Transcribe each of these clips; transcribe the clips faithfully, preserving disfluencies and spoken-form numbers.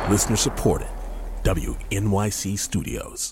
Listener supported. W N Y C Studios.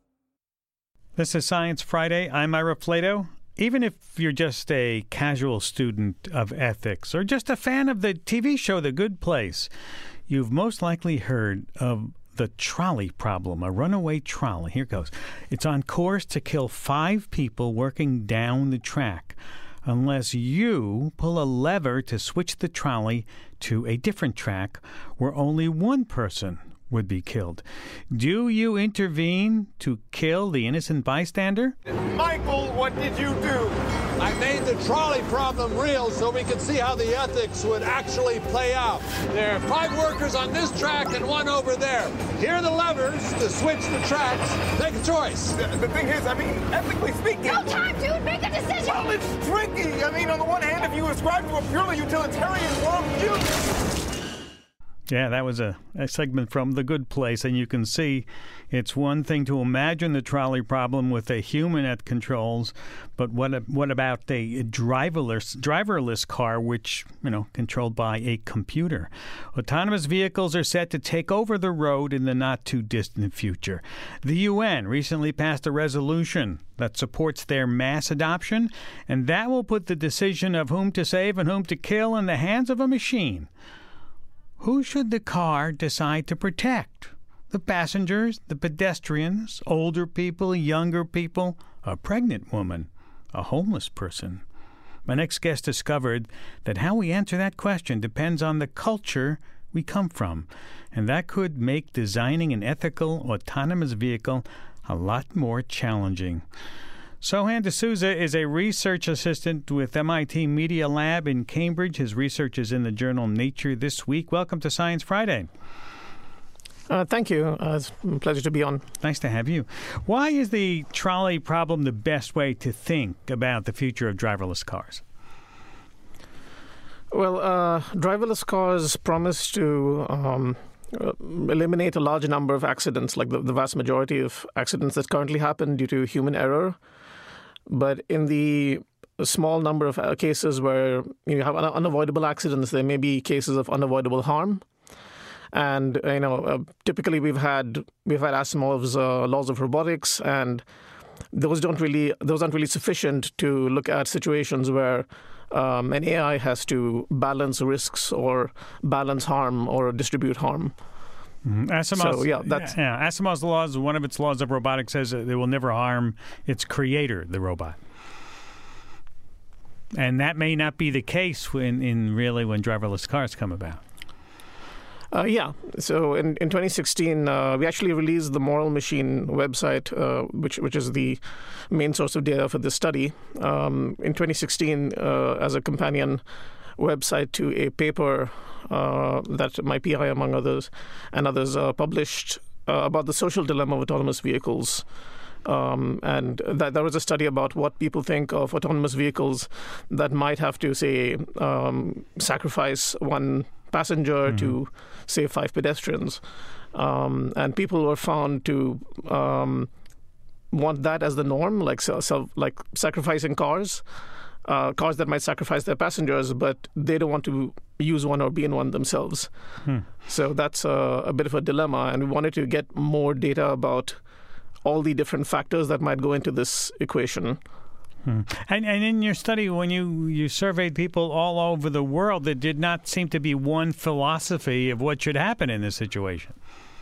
This is Science Friday. I'm Ira Flato. Even if you're just a casual student of ethics or just a fan of the T V show The Good Place, you've most likely heard of the trolley problem, a runaway trolley. Here goes. It's on course to kill five people working down the track unless you pull a lever to switch the trolley to a different track where only one person would be killed. Do you intervene to kill the innocent bystander? Michael, what did you do? I made the trolley problem real so we could see how the ethics would actually play out. There are five workers on this track and one over there. Here are the levers to switch the tracks. Make a choice. The, the thing is, I mean, ethically speaking... No time, dude! Make a decision! Well, it's tricky. I mean, on the one hand, if you ascribe to a purely utilitarian worldview... Yeah, that was a, a segment from The Good Place, and you can see it's one thing to imagine the trolley problem with a human at controls, but what what about a driverless driverless car, which, you know, controlled by a computer? Autonomous vehicles are set to take over the road in the not-too-distant future. The U N recently passed a resolution that supports their mass adoption, and that will put the decision of whom to save and whom to kill in the hands of a machine. Who should the car decide to protect? The passengers, the pedestrians, older people, younger people, a pregnant woman, a homeless person? My next guest discovered that how we answer that question depends on the culture we come from, and that could make designing an ethical, autonomous vehicle a lot more challenging. Sohan D'Souza is a research assistant with M I T Media Lab in Cambridge. His research is in the journal Nature this week. Welcome to Science Friday. Uh, thank you. Uh, it's a pleasure to be on. Nice to have you. Why is the trolley problem the best way to think about the future of driverless cars? Well, uh, driverless cars promise to um, eliminate a large number of accidents, like the, the vast majority of accidents that currently happen due to human error. But in the small number of cases where you have unavoidable accidents, there may be cases of unavoidable harm. And you know, uh, typically we've had we've had Asimov's uh, laws of robotics, and those don't really those aren't really sufficient to look at situations where um, an A I has to balance risks or balance harm or distribute harm. Mm-hmm. Asimov's, so, yeah, that's, yeah, Asimov's laws, one of its laws of robotics says that it will never harm its creator, the robot. And that may not be the case when, in really when driverless cars come about. Uh, yeah. So in, in twenty sixteen, uh, we actually released the Moral Machine website, uh, which which is the main source of data for this study. Um, in twenty sixteen, uh, as a companion website to a paper uh, that my P I, among others, and others uh, published uh, about the social dilemma of autonomous vehicles. Um, and that there was a study about what people think of autonomous vehicles that might have to, say, um, sacrifice one passenger mm-hmm. to save five pedestrians. Um, and people were found to um, want that as the norm, like so, so, like sacrificing cars. Uh, cars that might sacrifice their passengers, but they don't want to use one or be in one themselves. Hmm. So that's a, a bit of a dilemma, and we wanted to get more data about all the different factors that might go into this equation. Hmm. And, and in your study, when you, you surveyed people all over the world, there did not seem to be one philosophy of what should happen in this situation.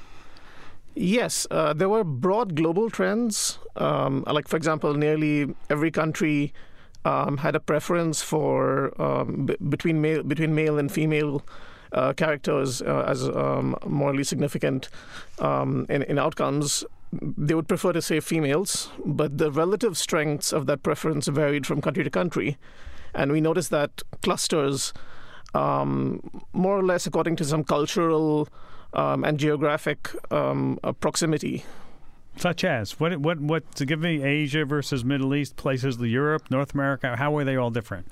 Yes, uh, there were broad global trends. Um, like, for example, nearly every country Um, had a preference for um, b- between male between male and female uh, characters uh, as um, morally significant um, in, in outcomes. They would prefer to say females, but the relative strengths of that preference varied from country to country, and we noticed that clusters, um, more or less according to some cultural um, and geographic um, uh, proximity. Such as what? What? What? To give me Asia versus Middle East, places, Europe, North America. How were they all different?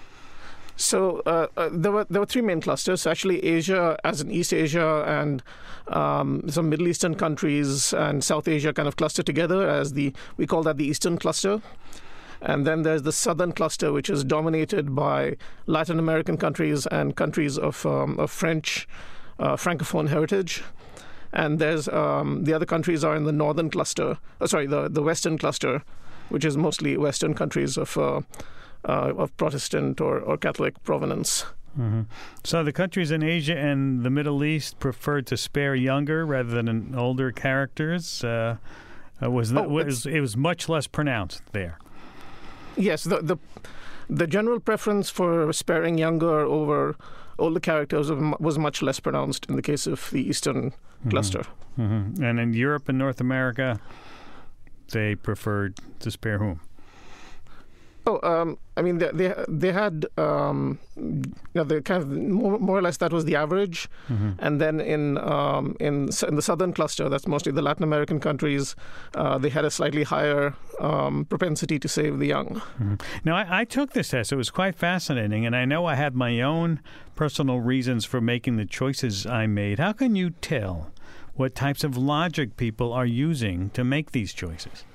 So uh, uh, there were there were three main clusters. So actually, Asia, as in East Asia, and um, some Middle Eastern countries and South Asia, kind of clustered together as the we call that the Eastern cluster. And then there's the Southern cluster, which is dominated by Latin American countries and countries of um, of French uh, Francophone heritage. And there's um, the other countries are in the northern cluster, oh, sorry, the, the western cluster, which is mostly Western countries of uh, uh, of Protestant or, or Catholic provenance. Mm-hmm. So the countries in Asia and the Middle East preferred to spare younger rather than older characters. Uh, was, the, oh, was it was much less pronounced there? Yes, the the the general preference for sparing younger over older characters was much less pronounced in the case of the Eastern mm-hmm. cluster. Mm-hmm. And in Europe and North America, they preferred to spare whom? Oh, um, I mean, they they, they had, um, you know, the kind of more, more or less that was the average, mm-hmm. and then in um, in in the southern cluster, that's mostly the Latin American countries, uh, they had a slightly higher um, propensity to save the young. Mm-hmm. Now, I, I took this test; it was quite fascinating, and I know I had my own personal reasons for making the choices I made. How can you tell what types of logic people are using to make these choices?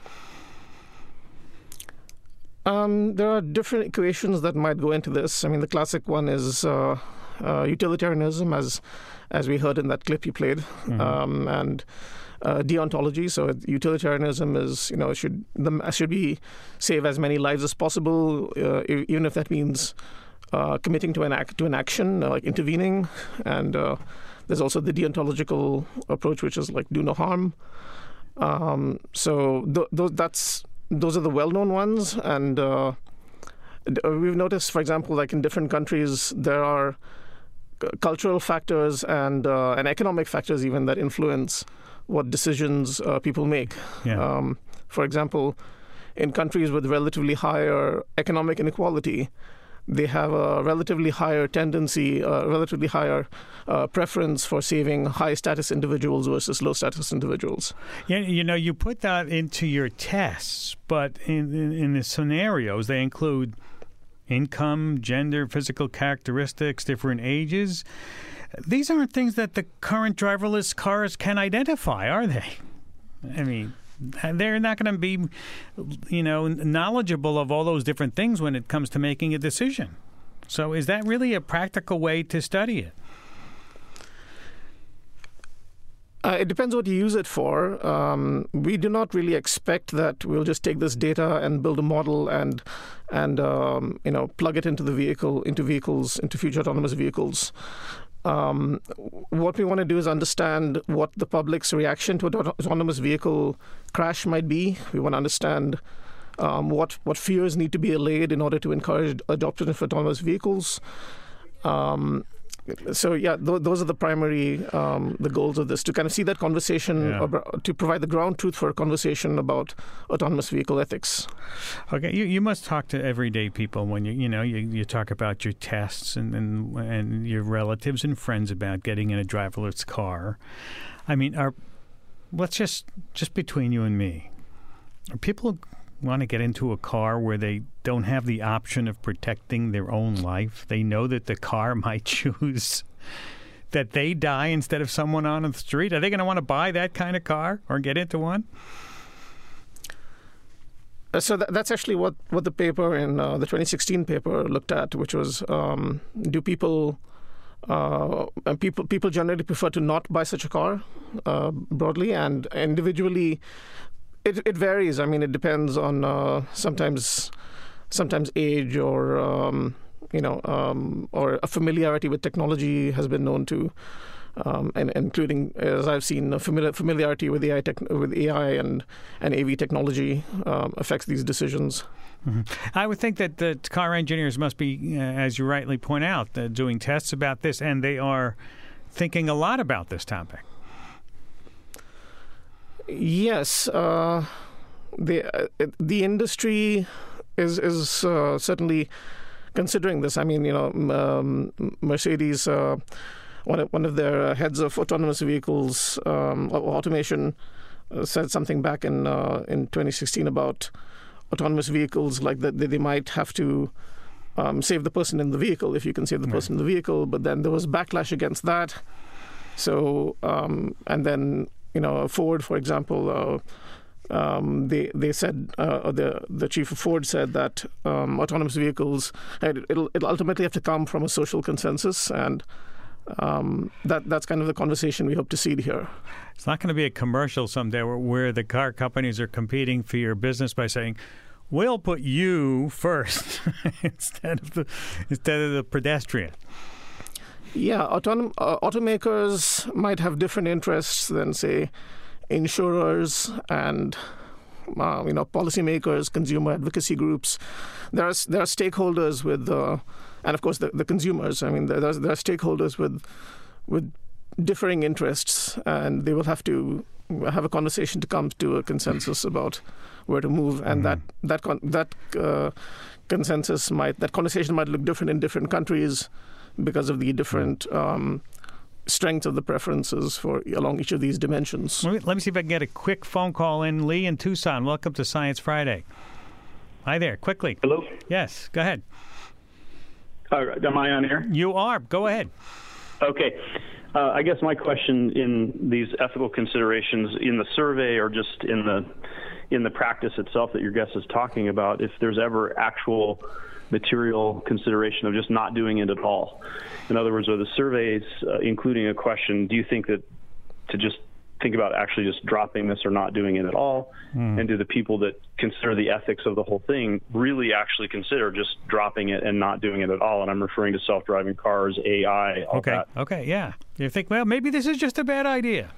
Um, there are different equations that might go into this. I mean, the classic one is uh, uh, utilitarianism, as as we heard in that clip you played, mm-hmm. um, and uh, deontology. So utilitarianism is, you know, should the should be save as many lives as possible, uh, even if that means uh, committing to an act to an action, uh, like intervening. And uh, there's also the deontological approach, which is like do no harm. Um, so th- th- that's Those are the well-known ones, and uh, we've noticed, for example, like in different countries, there are c- cultural factors and uh, and economic factors even that influence what decisions uh, people make. Yeah. Um, for example, in countries with relatively higher economic inequality, they have a relatively higher tendency, a relatively higher uh, preference for saving high-status individuals versus low-status individuals. Yeah, you know, you put that into your tests, but in, in, in the scenarios, they include income, gender, physical characteristics, different ages. These aren't things that the current driverless cars can identify, are they? I mean, they're not going to be, you know, knowledgeable of all those different things when it comes to making a decision. So is that really a practical way to study it? Uh, it depends what you use it for. Um, we do not really expect that we'll just take this data and build a model and and um, you know plug it into the vehicle, into vehicles, into future autonomous vehicles. Um, what we want to do is understand what the public's reaction to an autonomous vehicle crash might be. We want to understand um, what what fears need to be allayed in order to encourage adoption of autonomous vehicles. Um, so yeah, th- those are the primary um, the goals of this, to kind of see that conversation, Yeah. about, to provide the ground truth for a conversation about autonomous vehicle ethics. Okay, you you must talk to everyday people when you you know you, you talk about your tests and, and and your relatives and friends about getting in a driverless car. I mean, are let's just just between you and me, are people want to get into a car where they don't have the option of protecting their own life? They know that the car might choose that they die instead of someone on the street. Are they going to want to buy that kind of car or get into one? Uh, so that, that's actually what, what the paper in uh, the twenty sixteen paper looked at, which was um, do people uh, and people people generally prefer to not buy such a car uh, broadly, and individually it it varies. I mean, it depends on uh, sometimes sometimes age or um, you know um, or a familiarity with technology has been known to. Um, and including, as I've seen, a familiar, familiarity with A I, tech, with A I and, and A V technology um, affects these decisions. Mm-hmm. I would think that the car engineers must be, uh, as you rightly point out, uh, doing tests about this, and they are thinking a lot about this topic. Yes, uh, the uh, the industry is is uh, certainly considering this. I mean, you know, um, Mercedes. Uh, One of, one of their heads of autonomous vehicles um, automation uh, said something back in uh, in twenty sixteen about autonomous vehicles, like that they might have to um, save the person in the vehicle if you can save the person in the vehicle. But then there was backlash against that. So um, and then you know Ford, for example, uh, um, they they said uh, the the chief of Ford said that um, autonomous vehicles it, it'll it'll ultimately have to come from a social consensus, and Um, that that's kind of the conversation we hope to see here. It's not going to be a commercial someday where, where the car companies are competing for your business by saying, "We'll put you first," instead of the instead of the pedestrian. Yeah, autonom- uh, automakers might have different interests than, say, insurers and uh, you know policymakers, consumer advocacy groups. There are there are stakeholders with, uh, and of course the, the consumers. I mean, there are, there are stakeholders with with differing interests, and they will have to have a conversation to come to a consensus about where to move, and mm-hmm. that that con- that uh, consensus might that conversation might look different in different countries because of the different um, strengths of the preferences for along each of these dimensions. Let me, let me see if I can get a quick phone call in. Lee in Tucson, welcome to Science Friday. Hi there, quickly. Hello? Yes, go ahead. Uh, am I on air? You are. Go ahead. Okay. Uh, I guess my question in these ethical considerations in the survey or just in the in the practice itself that your guest is talking about, if there's ever actual material consideration of just not doing it at all. In other words, are the surveys uh, including a question, do you think that to just think about actually just dropping this or not doing it at all? Mm. And do the people that consider the ethics of the whole thing really actually consider just dropping it and not doing it at all? And I'm referring to self-driving cars, A I, all okay. that. Okay, yeah. You think, well, maybe this is just a bad idea.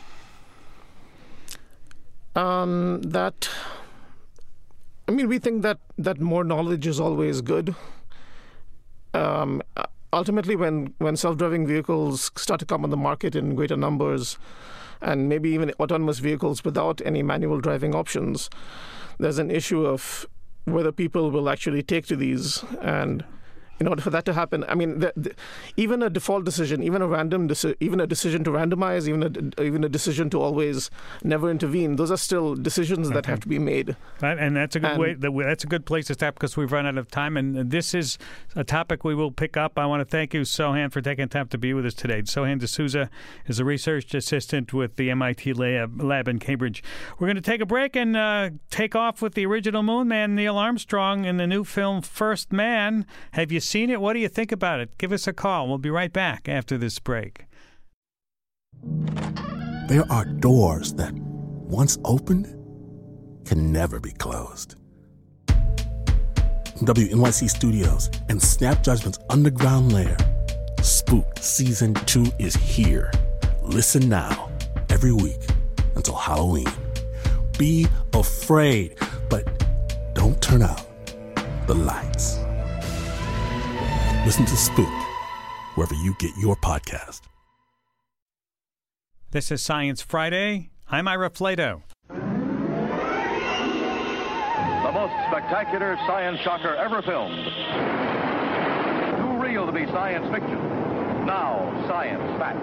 Um, that... I mean, we think that, that more knowledge is always good. Um, ultimately, when, when self-driving vehicles start to come on the market in greater numbers, and maybe even autonomous vehicles without any manual driving options, there's an issue of whether people will actually take to these. And in order for that to happen, I mean, the, the, even a default decision, even a random, deci- even a decision to randomize, even a, even a decision to always never intervene, those are still decisions okay. that have to be made. Right, and that's a good and, way. That's a good place to stop because we've run out of time. And this is a topic we will pick up. I want to thank you, Sohan, for taking time to be with us today. Sohan D'Souza is a research assistant with the M I T lab, lab in Cambridge. We're going to take a break and uh, take off with the original Moon Man, Neil Armstrong, in the new film First Man. Have you seen it? What do you think about it? Give us a call. We'll be right back after this break. There are doors that, once opened, can never be closed. W N Y C Studios and Snap Judgment's underground lair, Spook Season two is here. Listen now, every week until Halloween. Be afraid, but don't turn out the lights. Listen to Spook wherever you get your podcast. This is Science Friday. I'm Ira Flato. The most spectacular science shocker ever filmed. Too real to be science fiction. Now, science fact.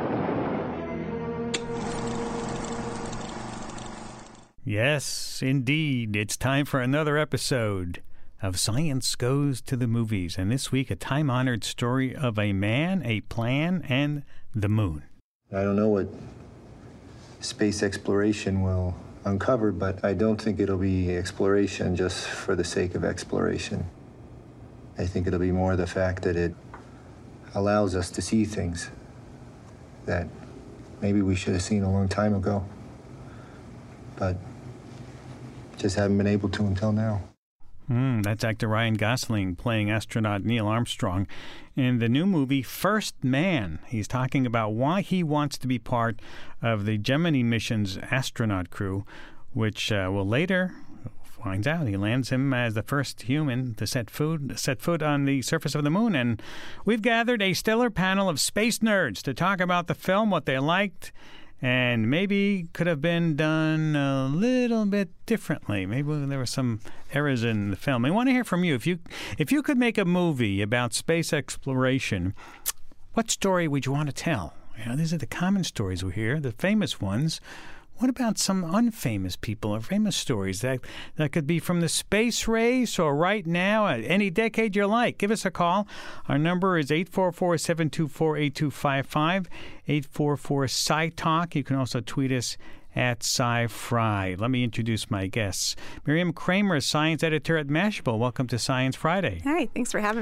Yes, indeed. It's time for another episode of Science Goes to the Movies. And this week, a time-honored story of a man, a plan, and the moon. I don't know what space exploration will uncover, but I don't think it'll be exploration just for the sake of exploration. I think it'll be more the fact that it allows us to see things that maybe we should have seen a long time ago, but just haven't been able to until now. Mm, that's actor Ryan Gosling playing astronaut Neil Armstrong in the new movie First Man. He's talking about why he wants to be part of the Gemini mission's astronaut crew, which uh, will later finds out he lands him as the first human to set food set foot on the surface of the moon. And we've gathered a stellar panel of space nerds to talk about the film, what they liked, and maybe could have been done a little bit differently. Maybe there were some errors in the film. I want to hear from you. If you if you could make a movie about space exploration, what story would you want to tell? You know, these are the common stories we hear, the famous ones. What about some unfamous people or famous stories that, that could be from the space race or right now, at any decade you like? Give us a call. Our number is eight four four, seven two four, eight two five five, eight four four, S C I talk. You can also tweet us at SciFri. Let me introduce my guests. Miriam Kramer, science editor at Mashable. Welcome to Science Friday. Hi, thanks for having me.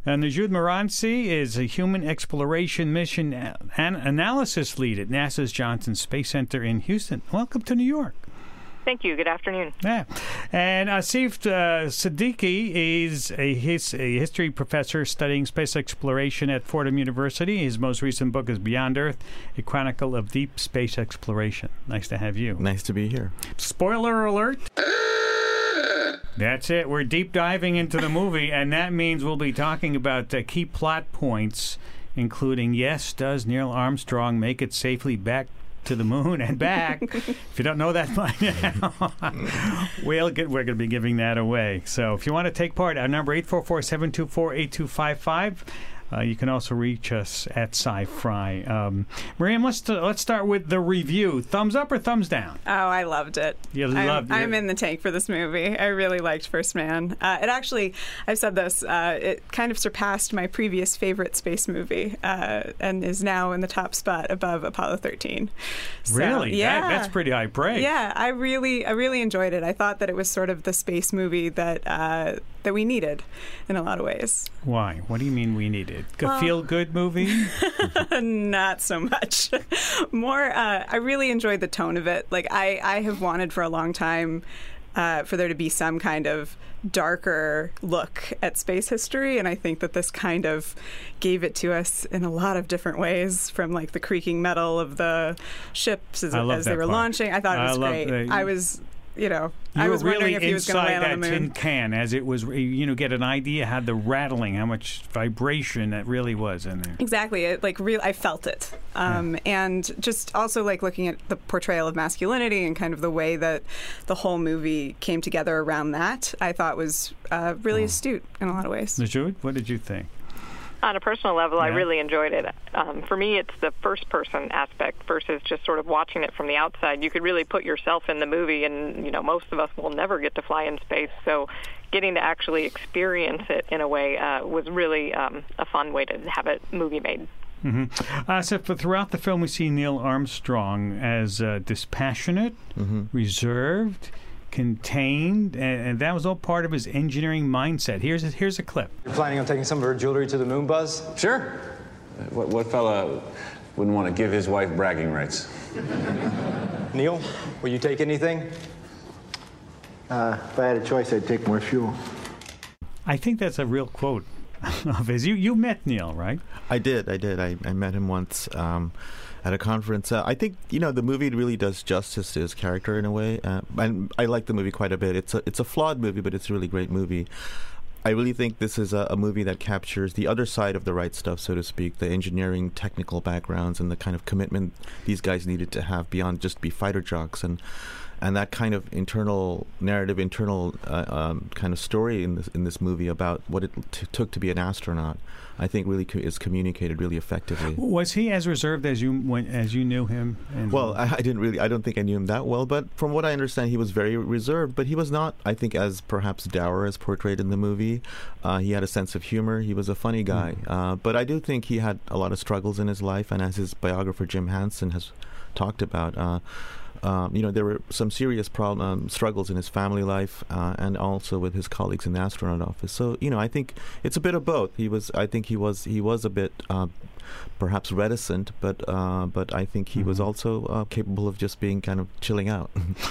Uh, Najud Moranci is a human exploration mission an- analysis lead at NASA's Johnson Space Center in Houston. Welcome to New York. Thank you. Good afternoon. Yeah. And Asif uh, Siddiqui is a, his, a history professor studying space exploration at Fordham University. His most recent book is Beyond Earth, a chronicle of deep space exploration. Nice to have you. Nice to be here. Spoiler alert. That's it. We're deep diving into the movie, and that means we'll be talking about uh, key plot points, including, yes, does Neil Armstrong make it safely back to the moon and back? If you don't know that by now, we'll get, we're going to be giving that away. So if you want to take part, our number eight four four, seven two four, eight two five five. Uh, you can also reach us at Sci-Fry. Um, Miriam, let's t- let's start with the review. Thumbs up or thumbs down? Oh, I loved it. You I'm, loved it. I'm in the tank for this movie. I really liked First Man. Uh, it actually, I've said this, uh, it kind of surpassed my previous favorite space movie uh, and is now in the top spot above Apollo thirteen. So, really? Yeah. That, that's pretty high praise. Yeah, I really, I really enjoyed it. I thought that it was sort of the space movie that uh, that we needed in a lot of ways. Why? What do you mean we needed? A Well, feel-good movie? Not so much. More, uh, I really enjoyed the tone of it. Like, I, I have wanted for a long time uh, for there to be some kind of darker look at space history, and I think that this kind of gave it to us in a lot of different ways, from like the creaking metal of the ships as, as they were part. launching. I thought it was I great. That. I was... You know, you I was were wondering really if he was going to land inside on the that moon. tin can as it was, you know, get an idea how the rattling, how much vibration that really was in there. Exactly. It, like, real, I felt it. Um, yeah. And just also, like, looking at the portrayal of masculinity and kind of the way that the whole movie came together around that, I thought was uh, really oh. astute in a lot of ways. Najud, what did you think? On a personal level, yeah. I really enjoyed it. Um, for me, it's the first-person aspect versus just sort of watching it from the outside. You could really put yourself in the movie, and, you know, most of us will never get to fly in space, so getting to actually experience it in a way uh, was really um, a fun way to have a movie made. Mm-hmm. Uh, so for throughout the film, we see Neil Armstrong as uh, dispassionate, mm-hmm. reserved, contained, and, and that was all part of his engineering mindset. Here's a, here's a clip. You're planning on taking some of her jewelry to the moon, Buzz? Sure. What, what fella wouldn't want to give his wife bragging rights? Neil, will you take anything? Uh, if I had a choice, I'd take more fuel. I think that's a real quote of his. You, you met Neil, right? I did. I did. I, I met him once. Um, At a conference. Uh, I think, you know, the movie really does justice to his character in a way. Uh, and I like the movie quite a bit. It's a, it's a flawed movie, but it's a really great movie. I really think this is a, a movie that captures the other side of the right stuff, so to speak, the engineering, technical backgrounds, and the kind of commitment these guys needed to have beyond just be fighter jocks. And and that kind of internal narrative, internal uh, um, kind of story in this in this movie about what it t- took to be an astronaut, I think really co- is communicated really effectively. Was he as reserved as you when, as you knew him? And well, I, I didn't really. I don't think I knew him that well, but from what I understand, he was very reserved. But he was not, I think, as perhaps dour as portrayed in the movie. Uh, he had a sense of humor. He was a funny guy. Mm. Uh, but I do think he had a lot of struggles in his life, and as his biographer Jim Hansen has talked about. Uh, Um, you know, there were some serious problem, um, struggles in his family life uh, and also with his colleagues in the astronaut office. So, you know, I think it's a bit of both. He was, I think he was, he was a bit uh, perhaps reticent, but uh, but I think he mm-hmm. was also uh, capable of just being kind of chilling out.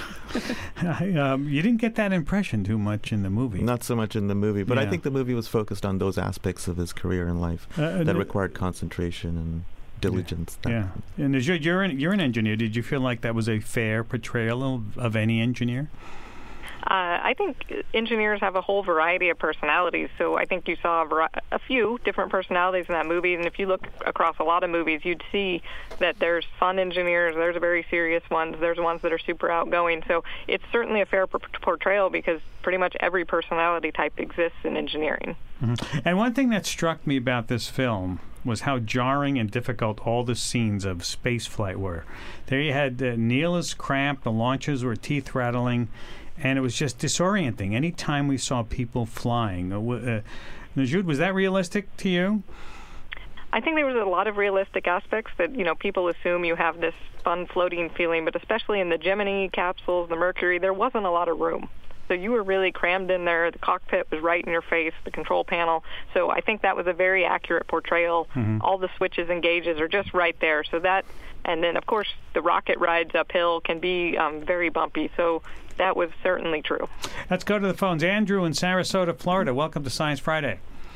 um, you didn't get that impression too much in the movie. Not so much in the movie, but yeah. I think the movie was focused on those aspects of his career and life uh, that required concentration and diligence. Yeah, yeah. And you're, you're, an, you're an engineer. Did you feel like that was a fair portrayal of, of any engineer? Uh, I think engineers have a whole variety of personalities, so I think you saw a, vari- a few different personalities in that movie, and if you look across a lot of movies, you'd see that there's fun engineers, there's very serious ones, there's ones that are super outgoing, so it's certainly a fair p- portrayal because pretty much every personality type exists in engineering. Mm-hmm. And one thing that struck me about this film was how jarring and difficult all the scenes of spaceflight were. There you had uh, Neil is cramped, the launches were teeth-rattling, and it was just disorienting any time we saw people flying. Uh, uh, Najud, was that realistic to you? I think there was a lot of realistic aspects that, you know, people assume you have this fun floating feeling, but especially in the Gemini capsules, the Mercury, there wasn't a lot of room. So you were really crammed in there. The cockpit was right in your face, the control panel. So I think that was a very accurate portrayal. Mm-hmm. All the switches and gauges are just right there. So that, and then, of course, the rocket rides uphill can be um, very bumpy. So that was certainly true. Let's go to the phones. Andrew in Sarasota, Florida. Welcome to Science Friday.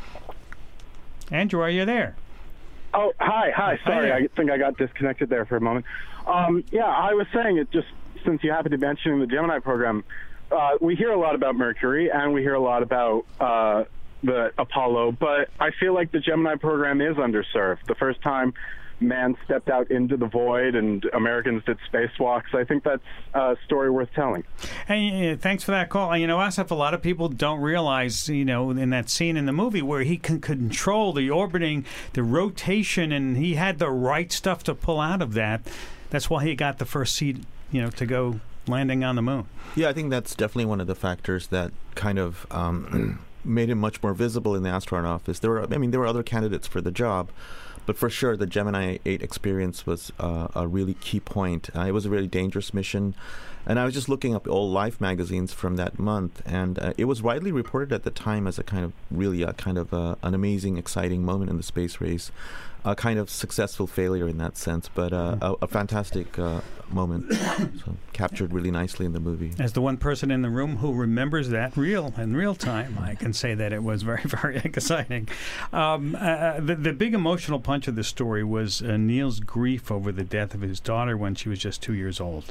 Andrew, are you there? Oh, hi, hi. Sorry, hi. I think I got disconnected there for a moment. Um, yeah, I was saying it just since you happened to be mentioning the Gemini program, uh, we hear a lot about Mercury and we hear a lot about uh, the Apollo, but I feel like the Gemini program is underserved. The first time man stepped out into the void and Americans did spacewalks, I think that's a story worth telling. Hey, uh, thanks for that call. And, you know, Asif, a lot of people don't realize, you know, in that scene in the movie where he can control the orbiting, the rotation, and he had the right stuff to pull out of that. That's why he got the first seat, you know, to go landing on the moon. Yeah, I think that's definitely one of the factors that kind of um, made him much more visible in the astronaut office. There were, I mean, there were other candidates for the job, but for sure, the Gemini eight experience was uh, a really key point. Uh, it was a really dangerous mission. And I was just looking up old Life magazines from that month, and uh, it was widely reported at the time as a kind of really a kind of uh, an amazing, exciting moment in the space race, a kind of successful failure in that sense, but uh, a, a fantastic uh, moment, so captured really nicely in the movie. As the one person in the room who remembers that real in real time, I can say that it was very, very exciting. Um, uh, the, the big emotional punch of the story was uh, Neil's grief over the death of his daughter when she was just two years old.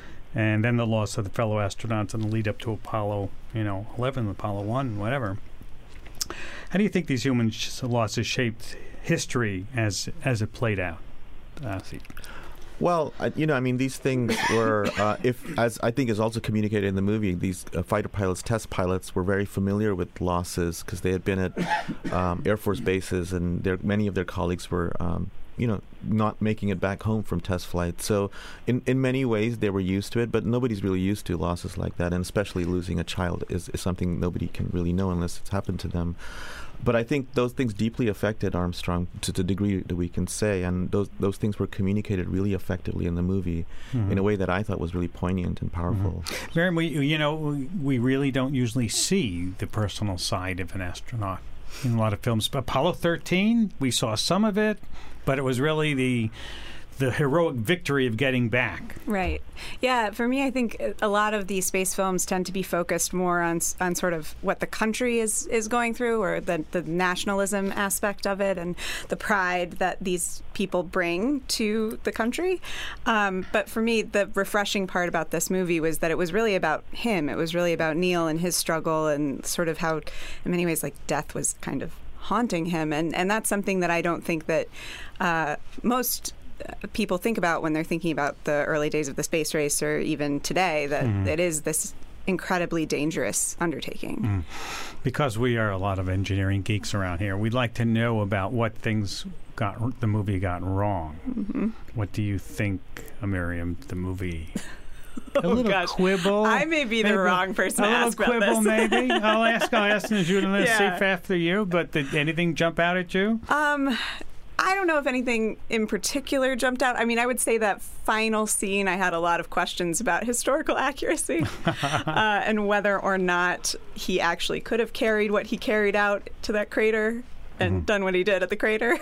And then the loss of the fellow astronauts in the lead up to Apollo, you know, eleven, Apollo one, whatever. How do you think these human sh- losses shaped history as as it played out? Uh, see. Well, I, you know, I mean, these things were, uh, if as I think is also communicated in the movie, these uh, fighter pilots, test pilots, were very familiar with losses because they had been at um, Air Force bases, and their, many of their colleagues were, um, you know, not making it back home from test flights. So, in, in many ways, they were used to it, but nobody's really used to losses like that, and especially losing a child is, is something nobody can really know unless it's happened to them. But I think those things deeply affected Armstrong to the degree that we can say, and those those things were communicated really effectively in the movie mm-hmm. in a way that I thought was really poignant and powerful. Mm-hmm. Miriam, we, you know, we really don't usually see the personal side of an astronaut in a lot of films. Apollo thirteen, we saw some of it, but it was really the the heroic victory of getting back. Right. Yeah, for me, I think a lot of these space films tend to be focused more on on sort of what the country is, is going through, or the, the nationalism aspect of it and the pride that these people bring to the country. Um, but for me, the refreshing part about this movie was that it was really about him. It was really about Neil and his struggle and sort of how, in many ways, like death was kind of haunting him. And, and that's something that I don't think that uh, most people think about when they're thinking about the early days of the space race, or even today, that mm. it is this incredibly dangerous undertaking. Mm. Because we are a lot of engineering geeks around here, we'd like to know about what things got the movie got wrong. Mm-hmm. What do you think, Miriam, the movie? Oh, a little gosh. quibble. I may be the maybe, wrong person to ask about this. A little quibble, maybe. I'll ask. I'll ask the journalist yeah. after you. But did anything jump out at you? Um. I don't know if anything in particular jumped out. I mean, I would say that final scene, I had a lot of questions about historical accuracy uh, and whether or not he actually could have carried what he carried out to that crater and mm-hmm. done what he did at the crater.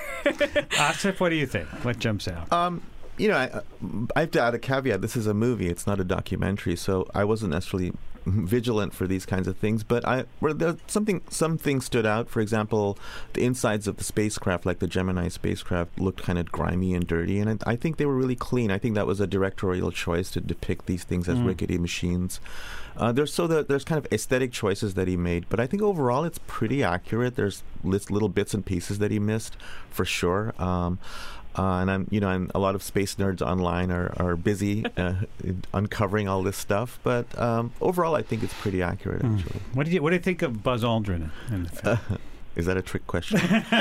Asif, what do you think? What jumps out? Um, you know, I, I have to add a caveat. This is a movie. It's not a documentary, so I wasn't necessarily vigilant for these kinds of things, but I where there, something some things stood out. For example, the insides of the spacecraft, like the Gemini spacecraft, looked kind of grimy and dirty, and I, I think they were really clean. I think that was a directorial choice to depict these things as mm. rickety machines. Uh, there's so the, there's kind of aesthetic choices that he made, but I think overall it's pretty accurate. There's little bits and pieces that he missed, for sure. Um, Uh, and I'm, you know, I'm, a lot of space nerds online are, are busy uh, uncovering all this stuff. But um, overall, I think it's pretty accurate. Mm. Actually, what do you what do you think of Buzz Aldrin in the film? Uh, is that a trick question?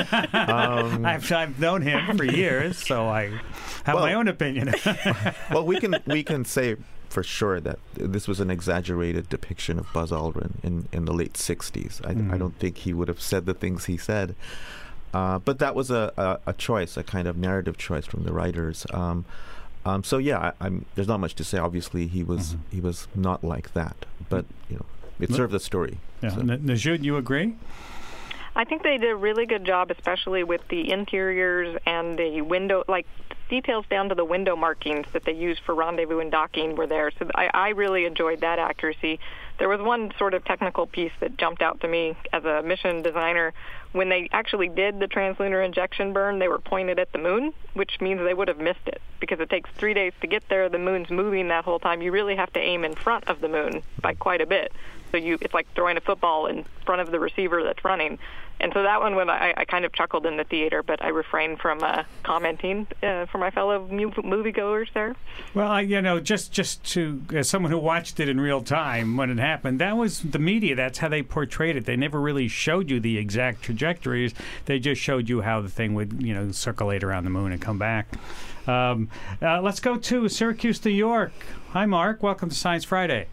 um, I've I've known him for years, so I have well, my own opinion. Well, we can we can say for sure that this was an exaggerated depiction of Buzz Aldrin in, in the late sixties. I, mm. I don't think he would have said the things he said. Uh, but that was a, a, a choice, a kind of narrative choice from the writers. Um, Um, so yeah, I, I'm, there's not much to say. Obviously, he was mm-hmm. he was not like that, but you know. it served the story. Yeah. So. N- Najud, you agree? I think they did a really good job, especially with the interiors and the window, like details down to the window markings that they used for rendezvous and docking were there. So I, I really enjoyed that accuracy. There was one sort of technical piece that jumped out to me as a mission designer. When they actually did the translunar injection burn, they were pointed at the moon, which means they would have missed it because it takes three days to get there. The moon's moving that whole time. You really have to aim in front of the moon by quite a bit. So you, it's like throwing a football in front of the receiver that's running. And so that one, when I, I kind of chuckled in the theater, but I refrained from uh, commenting uh, for my fellow mu- moviegoers there. Well, I, you know, just just to as someone who watched it in real time when it happened, that was the media. That's how they portrayed it. They never really showed you the exact trajectories. They just showed you how the thing would, you know, circulate around the moon and come back. Um, uh, let's go to Syracuse, New York. Hi, Mark. Welcome to Science Friday.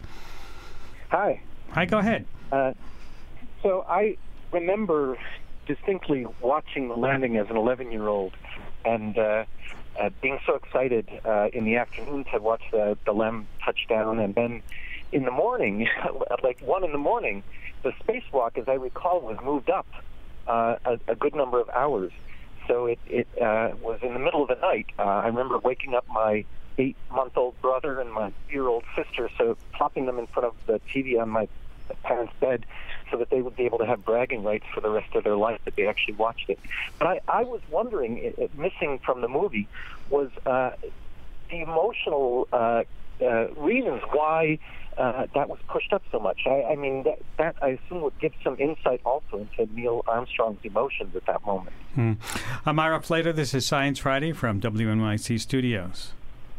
Hi. Hi. Go ahead. Uh, so I remember distinctly watching the landing as an eleven-year-old and uh, uh, being so excited uh, in the afternoon to watch the, the LEM touchdown. And then in the morning, at like one in the morning, the spacewalk, as I recall, was moved up uh, a, a good number of hours. So it, it uh, was in the middle of the night. Uh, I remember waking up my eight-month-old brother and my year-old sister, so plopping them in front of the T V on my parents' bed so that they would be able to have bragging rights for the rest of their life that they actually watched it. But I, I was wondering, it, it, missing from the movie was uh, the emotional uh, uh, reasons why uh, that was pushed up so much. I, I mean, that, that I assume would give some insight also into Neil Armstrong's emotions at that moment. Hmm. I'm Ira Flater. This is Science Friday from W N Y C Studios.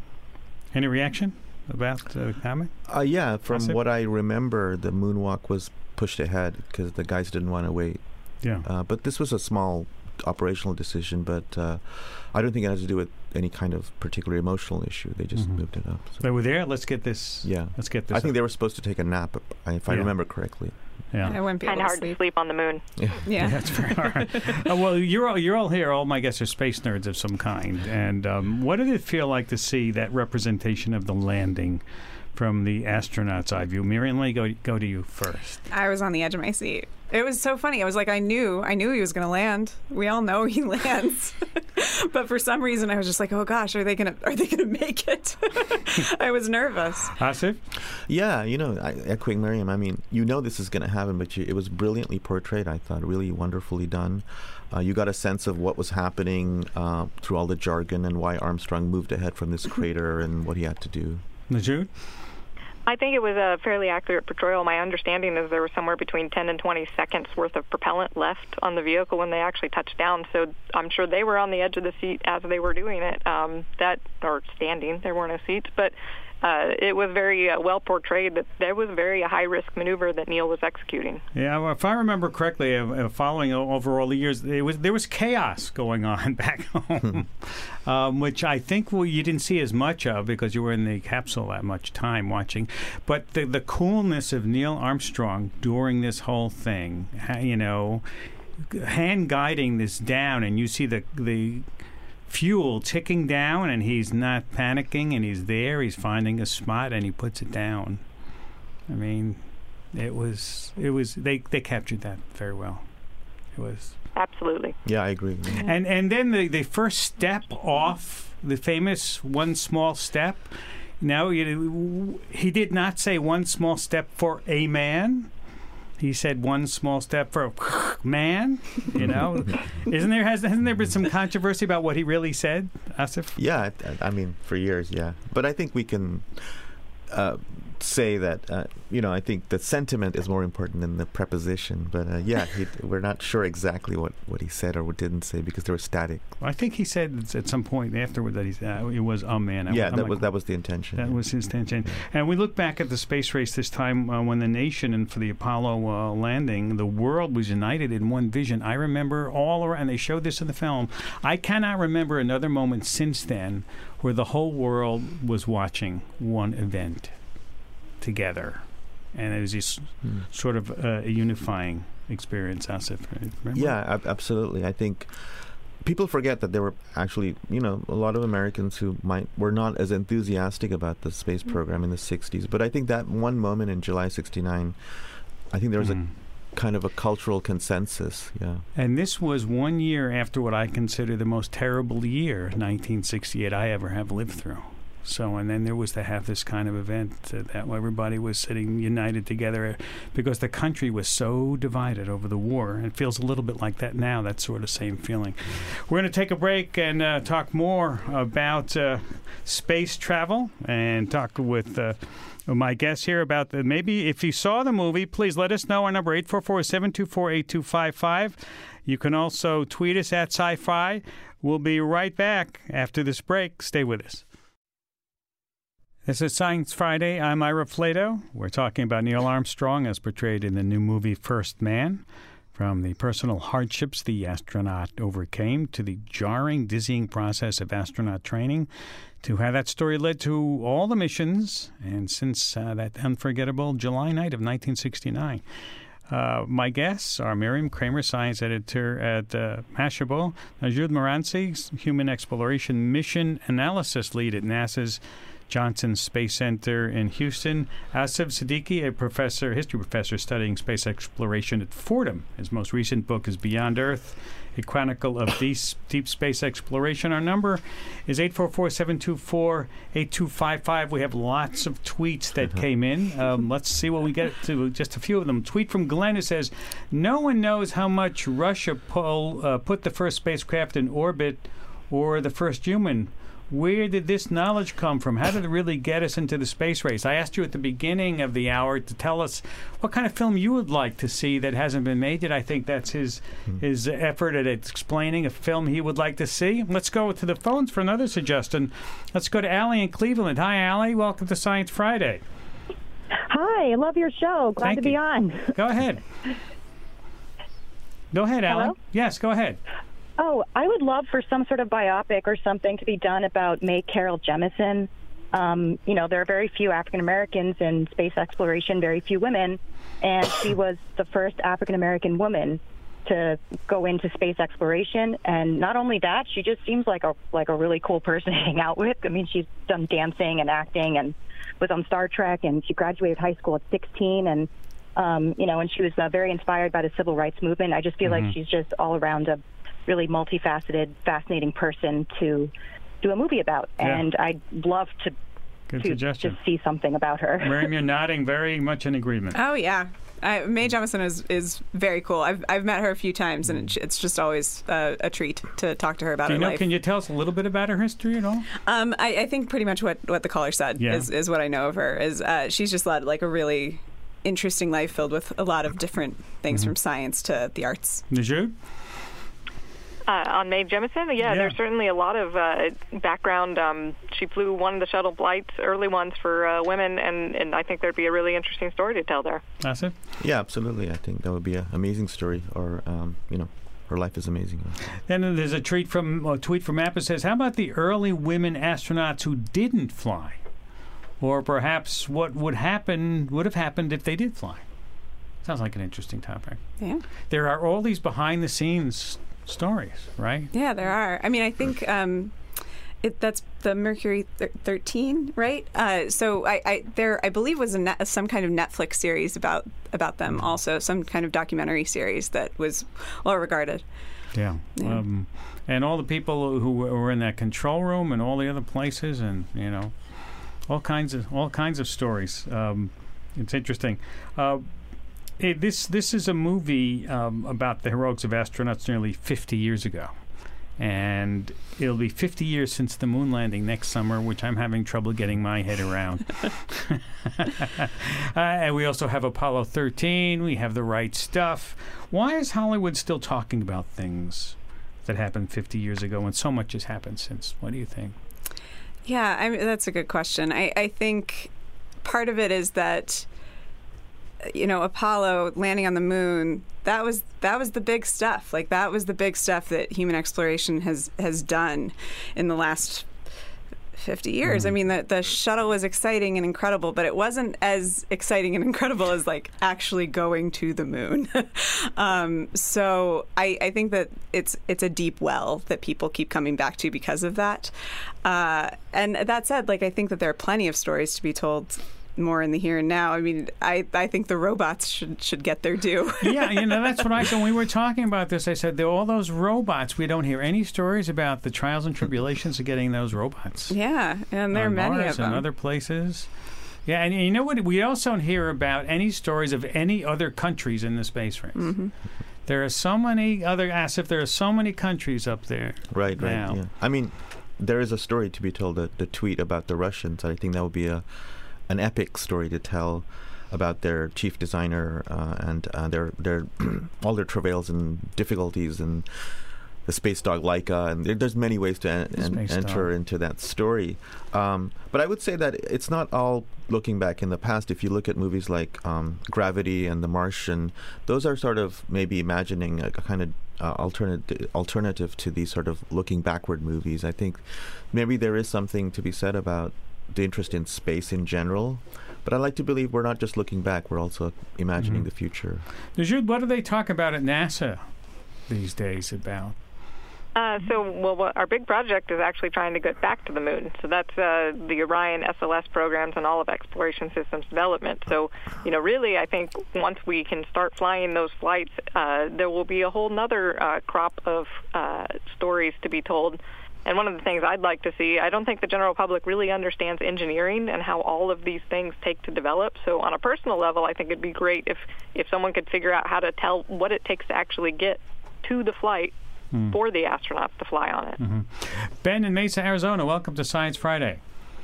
Any reaction about the comment? Uh, yeah, from what I remember, the moonwalk was pushed ahead because the guys didn't want to wait. Yeah. Uh, but this was a small operational decision, but uh, I don't think it has to do with any kind of particular emotional issue. They just Mhm. moved it up. So. They were there. Let's get this. Yeah. Let's get this. I think up. they were supposed to take a nap, if I Yeah. remember correctly. Yeah. I wouldn't be Kind able of to hard sleep. to sleep on the moon. Yeah. Yeah. That's very hard. uh, well, you're all, you're all here. All my guests are space nerds of some kind. And um, what did it feel like to see that representation of the landing from the astronaut's eye view? Miriam, let me go, go to you first. I was on the edge of my seat. It was so funny. I was like, I knew, I knew he was going to land. We all know he lands, but for some reason, I was just like, oh gosh, are they going to, are they going to make it? I was nervous. Asif? Yeah, you know, I, echoing Miriam, I mean, you know this is going to happen, but you, it was brilliantly portrayed, I thought, really wonderfully done. Uh, you got a sense of what was happening uh, through all the jargon and why Armstrong moved ahead from this crater and what he had to do. Najud? I think it was a fairly accurate portrayal. My understanding is there was somewhere between ten and twenty seconds worth of propellant left on the vehicle when they actually touched down. So I'm sure they were on the edge of the seat as they were doing it. Um, that or standing, there were no seats, but uh, it was very uh, well portrayed that there was very a high risk maneuver that Neil was executing. Yeah, well, if I remember correctly, uh, uh, following o- over all the years, it was there was chaos going on back home, um, which I think well, you didn't see as much of because you were in the capsule that much time watching. But the the coolness of Neil Armstrong during this whole thing, ha- you know, hand guiding this down, and you see the the fuel ticking down, and he's not panicking, and he's there. He's finding a spot, and he puts it down. I mean, it was it was they they captured that very well. It was Absolutely. Yeah, I agree. and and then the the first step off the famous one small step. Now you, he did not say one small step for a man. He said one small step for a man. You know, isn't there has hasn't there been some controversy about what he really said, Asif? Yeah, I, I mean, for years, yeah. But I think we can uh, say that, uh, you know, I think the sentiment is more important than the preposition. But uh, yeah, he, we're not sure exactly what, what he said or what didn't say because they were static. I think he said at some point afterward that he uh, it was a man. Yeah, I'm that like, was that was the intention. That yeah. was his intention. And we look back at the space race this time uh, when the nation and for the Apollo uh, landing, the world was united in one vision. I remember all around, and they showed this in the film. I cannot remember another moment since then where the whole world was watching one event together. And it was this hmm. sort of uh, a unifying experience, Asif. Remember? Yeah, ab- absolutely. I think people forget that there were actually, you know, a lot of Americans who might were not as enthusiastic about the space program in the sixties. But I think that one moment in July sixty-nine I think there was Mm. a kind of a cultural consensus. Yeah. And this was one year after what I consider the most terrible year, nineteen sixty-eight, I ever have lived through. So, and then there was to have this kind of event uh, that everybody was sitting united together because the country was so divided over the war. It feels a little bit like that now, that sort of same feeling. We're going to take a break and uh, talk more about uh, space travel and talk with uh, my guests here about the, maybe if you saw the movie, please let us know. Our number eight four four, seven two four, eight two five five. You can also tweet us at Sci-Fi. We'll be right back after this break. Stay with us. This is Science Friday. I'm Ira Flato. We're talking about Neil Armstrong as portrayed in the new movie First Man. From the personal hardships the astronaut overcame to the jarring, dizzying process of astronaut training, to how that story led to all the missions, and since uh, that unforgettable July night of nineteen sixty-nine. Uh, my guests are Miriam Kramer, science editor at uh, Mashable, Jude Moranci, human exploration mission analysis lead at NASA's Johnson Space Center in Houston. Asif Siddiqui, a professor, history professor studying space exploration at Fordham. His most recent book is Beyond Earth, a chronicle of deep, deep space exploration. Our number is eight four four, seven two four, eight two five five. We have lots of tweets that came in. Um, let's see what we get to. Just a few of them. Tweet from Glenn who says, no one knows how much Russia pull, uh, put the first spacecraft in orbit or the first human. Where did this knowledge come from? How did it really get us into the space race? I asked you at the beginning of the hour to tell us what kind of film you would like to see that hasn't been made yet. I think that's his mm. his effort at explaining a film he would like to see. Let's go to the phones for another suggestion. Let's go to Allie in Cleveland. Hi, Allie. Welcome to Science Friday. Hi. I love your show. Glad Thank to be you. on. Go ahead. Go ahead, Allie. Hello? Yes, go ahead. Oh, I would love for some sort of biopic or something to be done about May Carroll Jemison. Um, you know, there are very few African Americans in space exploration, very few women, and she was the first African American woman to go into space exploration. And not only that, she just seems like a like a really cool person to hang out with. I mean, she's done dancing and acting and was on Star Trek, and she graduated high school at sixteen, and um, you know, and she was uh, very inspired by the civil rights movement. I just feel mm-hmm. like she's just all around a really multifaceted, fascinating person to do a movie about. Yeah. And I'd love to, Good to suggestion. just see something about her. Miriam, you're nodding, very much in agreement. Oh, yeah. I, Mae Jemison is, is very cool. I've I've met her a few times, and it, it's just always uh, a treat to talk to her about Do you her know, life. Can you tell us a little bit about her history at all? Um, I, I think pretty much what, what the caller said Yeah. is, is what I know of her. Is uh, she's just led like a really interesting life filled with a lot of different things Mm-hmm. from science to the arts. Najud? Uh, on Mae Jemison, yeah, Yeah. there's certainly a lot of uh, background. Um, she flew one of the shuttle flights, early ones for uh, women, and, and I think there'd be a really interesting story to tell there. That's it? Yeah, absolutely. I think that would be an amazing story, or, um, you know, her life is amazing. Then there's a tweet from a tweet from Appa says, how about the early women astronauts who didn't fly? Or perhaps what would happen would have happened if they did fly? Sounds like an interesting topic. Yeah. There are all these behind-the-scenes stories, right? Yeah, there are. I mean, I think um, it, that's the Mercury thir- thirteen, right? Uh, so I, I there I believe was a net, some kind of Netflix series about about them, also some kind of documentary series that was well regarded. Yeah. Yeah. Um, and all the people who were in that control room and all the other places, and you know, all kinds of all kinds of stories. Um, it's interesting. Uh, It, this this is a movie um, about the heroics of astronauts nearly fifty years ago. And it'll be fifty years since the moon landing next summer, which I'm having trouble getting my head around. uh, and we also have Apollo thirteen. We have The Right Stuff. Why is Hollywood still talking about things that happened fifty years ago when so much has happened since? What do you think? Yeah, I mean, that's a good question. I, I think part of it is that, you know, Apollo landing on the moon, that was that was the big stuff. Like, that was the big stuff that human exploration has, has done in the last fifty years. Mm-hmm. I mean, the, the shuttle was exciting and incredible, but it wasn't as exciting and incredible as, like, actually going to the moon. um, so I, I think that it's it's a deep well that people keep coming back to because of that. Uh, and that said, like, I think that there are plenty of stories to be told more in the here and now. I mean, I, I think the robots should should get their due. Yeah, you know, that's what I said when we were talking about this. I said, there are all those robots. We don't hear any stories about the trials and tribulations of getting those robots. Yeah, and there are on many Mars of them. and other places. Yeah, and you know what? We also don't hear about any stories of any other countries in the space race. Mm-hmm. There are so many other, as if there are so many countries up there. Right, now. right. Yeah. I mean, there is a story to be told, the, the tweet about the Russians. I think that would be a an epic story to tell about their chief designer uh, and uh, their their all their travails and difficulties and the space dog Laika, and there, there's many ways to en- en- enter dog. into that story. Um, but I would say that it's not all looking back in the past. If you look at movies like um, Gravity and The Martian, those are sort of maybe imagining a, a kind of uh, alternative alternative to these sort of looking backward movies. I think maybe there is something to be said about the interest in space in general. But I like to believe we're not just looking back, we're also imagining mm-hmm. the future. Jude, what do they talk about at NASA these days about? Uh, so, well, what our big project is actually trying to get back to the moon. So that's uh, the Orion S L S programs and all of Exploration Systems development. So, you know, really, I think once we can start flying those flights, uh, there will be a whole nother uh, crop of uh, stories to be told. And one of the things I'd like to see, I don't think the general public really understands engineering and how all of these things take to develop. So on a personal level, I think it'd be great if, if someone could figure out how to tell what it takes to actually get to the flight mm. for the astronauts to fly on it. Mm-hmm. Ben in Mesa, Arizona, welcome to Science Friday.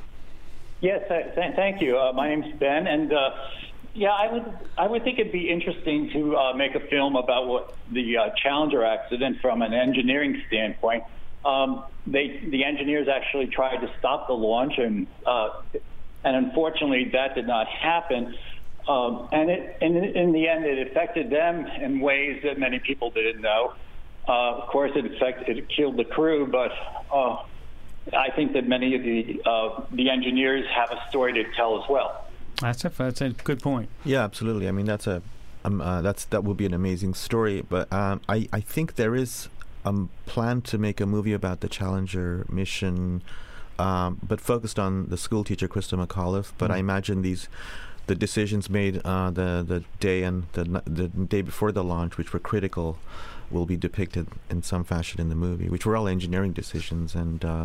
Yes, th- th- thank you. Uh, my name's Ben, and uh, yeah, I would I would think it'd be interesting to uh, make a film about what the uh, Challenger accident from an engineering standpoint. Um, they, the engineers actually tried to stop the launch, and uh, and unfortunately that did not happen. Um, and it, in, in the end, it affected them in ways that many people didn't know. Uh, of course, it affected, it killed the crew, but uh, I think that many of the uh, the engineers have a story to tell as well. That's a that's a good point. Yeah, absolutely. I mean, that's a um, uh, that's that would be an amazing story. But um, I I think there is a plan to make a movie about the Challenger mission, um, but focused on the school teacher Krista McAuliffe. But mm. I imagine these the decisions made uh, the the day and the the day before the launch, which were critical, will be depicted in some fashion in the movie, which were all engineering decisions, and uh,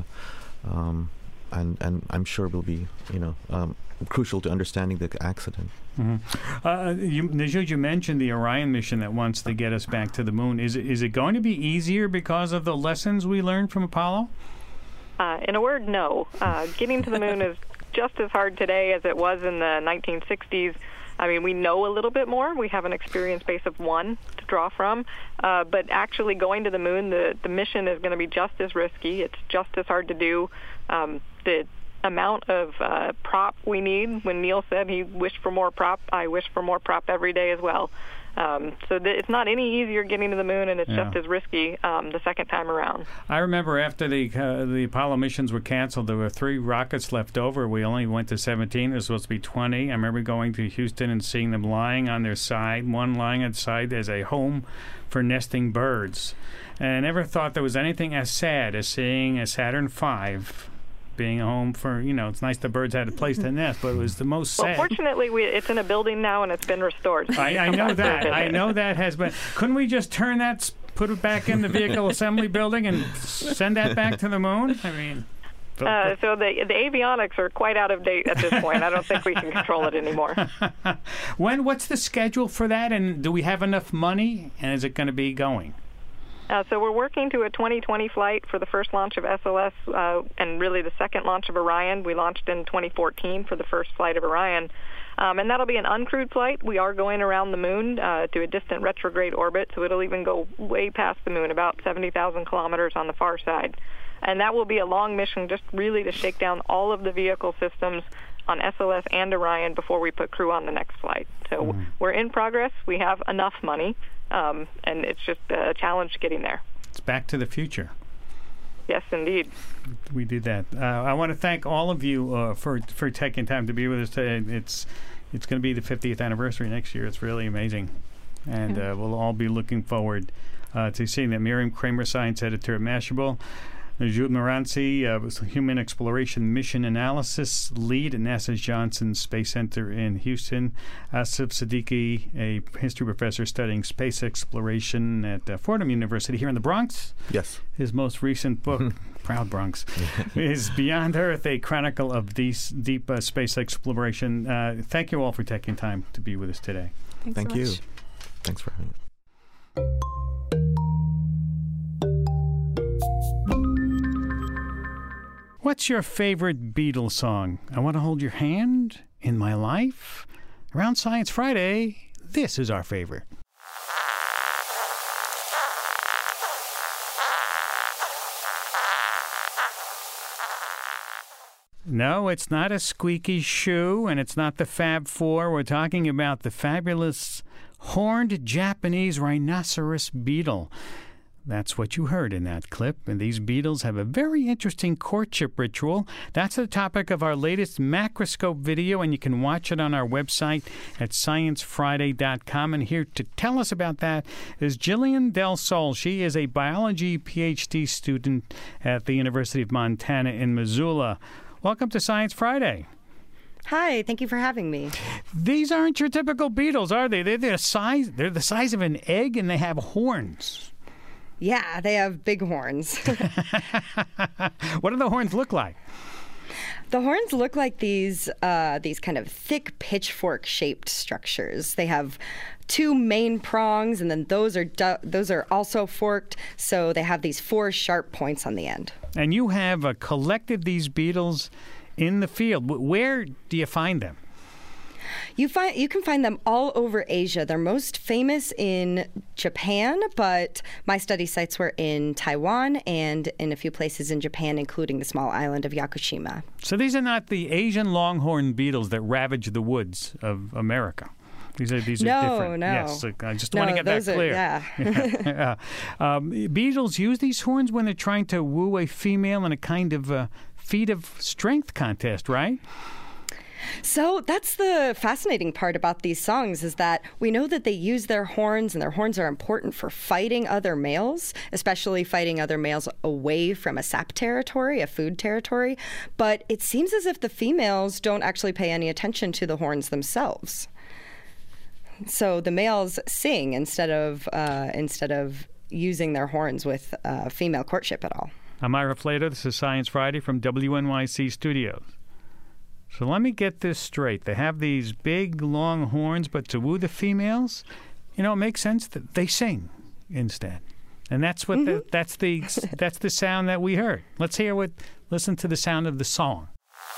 um, and and I'm sure will be you know um, crucial to understanding the accident. Mm-hmm. Uh, you, Najud, you mentioned the Orion mission that wants to get us back to the moon. Is it, is it going to be easier because of the lessons we learned from Apollo? Uh, in a word, no. Uh, getting to the moon is just as hard today as it was in the nineteen sixties. I mean, we know a little bit more. We have an experience base of one to draw from. Uh, but actually going to the moon, the, the mission is going to be just as risky. It's just as hard to do. Um, the amount of uh, prop we need, when Neil said he wished for more prop, I wish for more prop every day as well. Um, so th- it's not any easier getting to the moon, and it's yeah. just as risky um, the second time around. I remember after the uh, the Apollo missions were canceled, there were three rockets left over. We only went to seventeen. There was supposed to be twenty. I remember going to Houston and seeing them lying on their side, one lying on its side as a home for nesting birds. And I never thought there was anything as sad as seeing a Saturn five being a home for, you know, it's nice the birds had a place to nest, but it was the most sad. Well, fortunately, we, it's in a building now, and it's been restored. I, I know that. I know that has been. Couldn't we just turn that, put it back in the vehicle assembly building and send that back to the moon? I mean... Uh, so the the avionics are quite out of date at this point. I don't think we can control it anymore. When? What's the schedule for that, and do we have enough money, and is it going to be going? Uh, so we're working to a twenty twenty flight for the first launch of S L S, uh, and really the second launch of Orion. We launched in twenty fourteen for the first flight of Orion. Um, and that'll be an uncrewed flight. We are going around the moon uh, to a distant retrograde orbit, so it'll even go way past the moon, about seventy thousand kilometers on the far side. And that will be a long mission just really to shake down all of the vehicle systems on S L S and Orion before we put crew on the next flight. So mm. we're in progress. We have enough money, um, and it's just a challenge getting there. It's back to the future. Yes, indeed. We did that. Uh, I want to thank all of you uh, for for taking time to be with us today. It's it's going to be the fiftieth anniversary next year. It's really amazing, and uh, we'll all be looking forward uh, to seeing that. Miriam Kramer, science editor at Mashable. Jude Moranci, uh, Human Exploration Mission Analysis Lead at NASA's Johnson Space Center in Houston. Asif Siddiqui, a history professor studying space exploration at uh, Fordham University here in the Bronx. Yes. His most recent book, Proud Bronx, is Beyond Earth, a chronicle of deep, deep uh, space exploration. Uh, thank you all for taking time to be with us today. Thanks Thank so you. much. Thanks for having us. What's your favorite Beatles song? I Want to Hold Your Hand, In My Life? Around Science Friday, this is our favorite. No, it's not a squeaky shoe, and it's not the Fab Four. We're talking about the fabulous horned Japanese rhinoceros beetle. That's what you heard in that clip, and these beetles have a very interesting courtship ritual. That's the topic of our latest Macroscope video, and you can watch it on our website at science friday dot com. And here to tell us about that is Jillian Del Sol. She is a biology P H D student at the University of Montana in Missoula. Welcome to Science Friday. Hi, thank you for having me. These aren't your typical beetles, are they? They're the size, they're the size of an egg, and they have horns. Yeah, they have big horns. What do the horns look like? The horns look like these uh, these kind of thick pitchfork-shaped structures. They have two main prongs, and then those are du- those are also forked, so they have these four sharp points on the end. And you have uh, collected these beetles in the field. Where do you find them? You find you can find them all over Asia. They're most famous in Japan, but my study sites were in Taiwan and in a few places in Japan, including the small island of Yakushima. So these are not the Asian longhorn beetles that ravage the woods of America. These are these no, are different. No, yes, I just no, want to get that clear. Are, yeah. yeah. Um, beetles use these horns when they're trying to woo a female in a kind of uh, feat of strength contest, right? So that's the fascinating part about these songs is that we know that they use their horns, and their horns are important for fighting other males, especially fighting other males away from a sap territory, a food territory. But it seems as if the females don't actually pay any attention to the horns themselves. So the males sing instead of uh, instead of using their horns with uh, female courtship at all. I'm Ira Flater. This is Science Friday from W N Y C Studios. So let me get this straight. They have these big, long horns, but to woo the females, you know, it makes sense that they sing instead. And that's what mm-hmm. the, that's the that's the sound that we heard. Let's hear what listen to the sound of the song.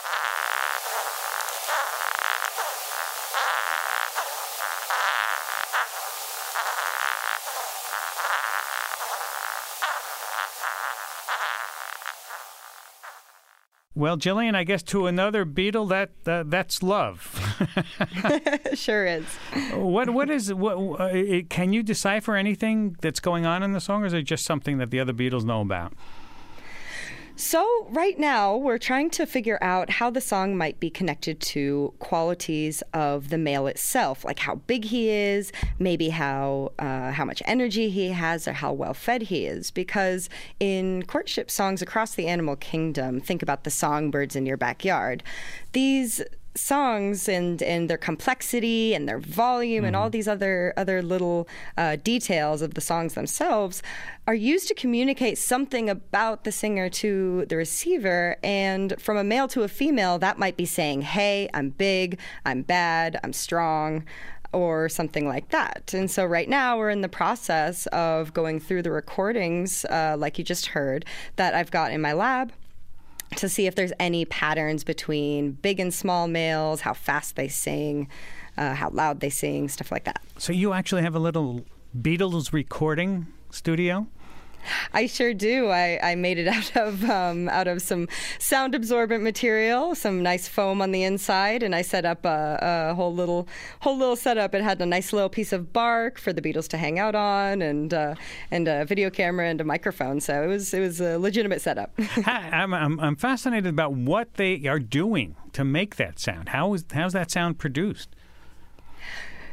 Well, Jillian, I guess to another beetle, that uh, that's love. Sure is. What what is what? Uh, can you decipher anything that's going on in the song, or is it just something that the other beetles know about? So right now, we're trying to figure out how the song might be connected to qualities of the male itself, like how big he is, maybe how uh, how much energy he has, or how well fed he is. Because in courtship songs across the animal kingdom, think about the songbirds in your backyard. These songs and and their complexity and their volume mm-hmm. and all these other other little uh, details of the songs themselves are used to communicate something about the singer to the receiver. And from a male to a female, that might be saying, hey, I'm big, I'm bad, I'm strong, or something like that. And so right now we're in the process of going through the recordings, uh, like you just heard, that I've got in my lab, to see if there's any patterns between big and small males, how fast they sing, uh, how loud they sing, stuff like that. So you actually have a little Beatles recording studio? I sure do. I, I made it out of um, out of some sound absorbent material, some nice foam on the inside, and I set up a, a whole little whole little setup. It had a nice little piece of bark for the Beatles to hang out on, and uh, and a video camera and a microphone. So it was it was a legitimate setup. I'm, I'm I'm fascinated about what they are doing to make that sound. How is how's that sound produced?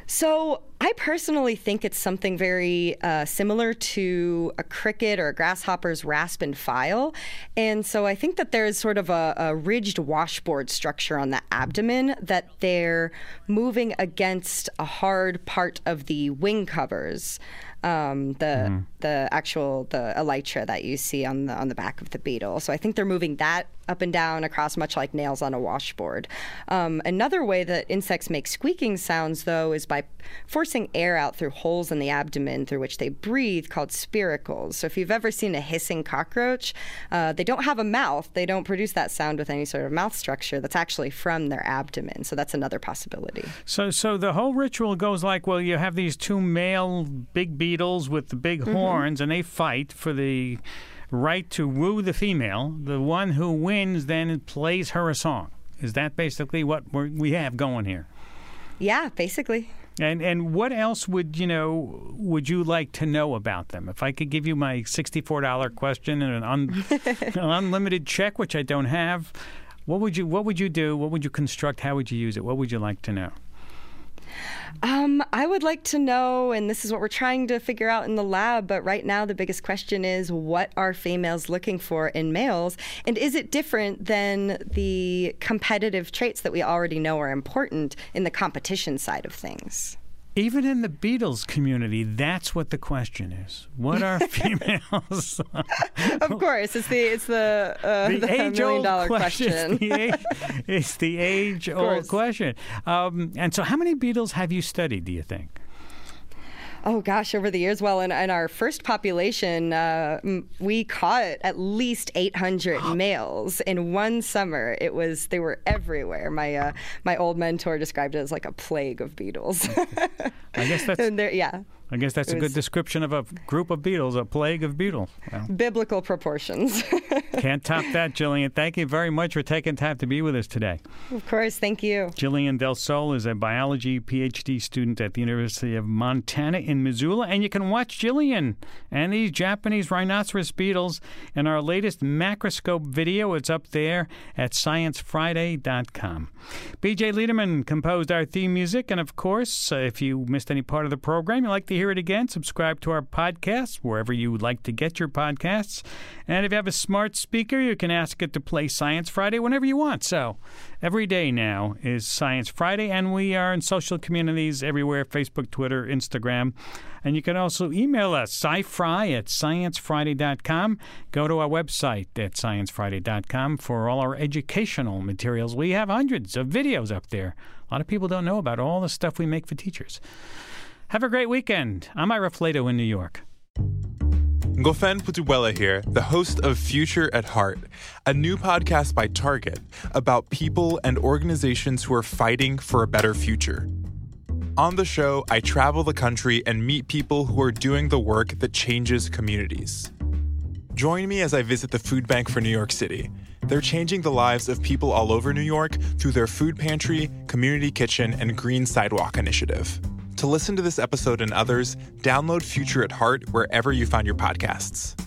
So I personally think it's something very uh, similar to a cricket or a grasshopper's rasp and file. And so I think that there's sort of a, a ridged washboard structure on the abdomen that they're moving against a hard part of the wing covers. Um, the mm. the actual the elytra that you see on the on the back of the beetle. So I think they're moving that up and down across, much like nails on a washboard. Um, another way that insects make squeaking sounds, though, is by forcing air out through holes in the abdomen through which they breathe, called spiracles. So if you've ever seen a hissing cockroach, uh, they don't have a mouth. They don't produce that sound with any sort of mouth structure. That's actually from their abdomen. So that's another possibility. So, so the whole ritual goes like, well, you have these two male big beetles with the big mm-hmm. horns, and they fight for the right to woo the female. The one who wins then plays her a song. Is that basically what we're, we have going here? Yeah, basically. And and what else would you know? Would you like to know about them? If I could give you my sixty-four dollar question and an, un, an unlimited check, which I don't have, what would you what would you do? What would you construct? How would you use it? What would you like to know? Um, I would like to know, and this is what we're trying to figure out in the lab, but right now the biggest question is, what are females looking for in males? And is it different than the competitive traits that we already know are important in the competition side of things? Even in the Beatles community, that's what the question is. What are females? Of course, it's the it's the, uh, the, the million dollar question. question. It's the age, it's the age-old question. Um, and so, how many Beatles have you studied, do you think? Oh, gosh, over the years. Well, in, in our first population, uh, we caught at least eight hundred males in one summer. It was, they were everywhere. My uh, my old mentor described it as like a plague of beetles. I guess that's, yeah. I guess that's a good description of a group of beetles, a plague of beetles. Well, biblical proportions. Can't top that, Jillian. Thank you very much for taking time to be with us today. Of course. Thank you. Jillian Del Sol is a biology P H D student at the University of Montana in Missoula. And you can watch Jillian and these Japanese rhinoceros beetles in our latest macroscope video. It's up there at science friday dot com. B J Liederman composed our theme music. And, of course, uh, if you missed any part of the program, you'd like to hear it again, subscribe to our podcast wherever you would like to get your podcasts. And if you have a smart speaker, you can ask it to play Science Friday whenever you want. So every day now is Science Friday, and we are in social communities everywhere, Facebook, Twitter, Instagram. And you can also email us, sci-fri at science friday dot com. Go to our website at science friday dot com for all our educational materials. We have hundreds of videos up there. A lot of people don't know about all the stuff we make for teachers. Have a great weekend. I'm Ira Flato in New York. Ngofen Putuwela here, the host of Future at Heart, a new podcast by Target about people and organizations who are fighting for a better future. On the show, I travel the country and meet people who are doing the work that changes communities. Join me as I visit the Food Bank for New York City. They're changing the lives of people all over New York through their food pantry, community kitchen, and green sidewalk initiative. To listen to this episode and others, download Future at Heart wherever you find your podcasts.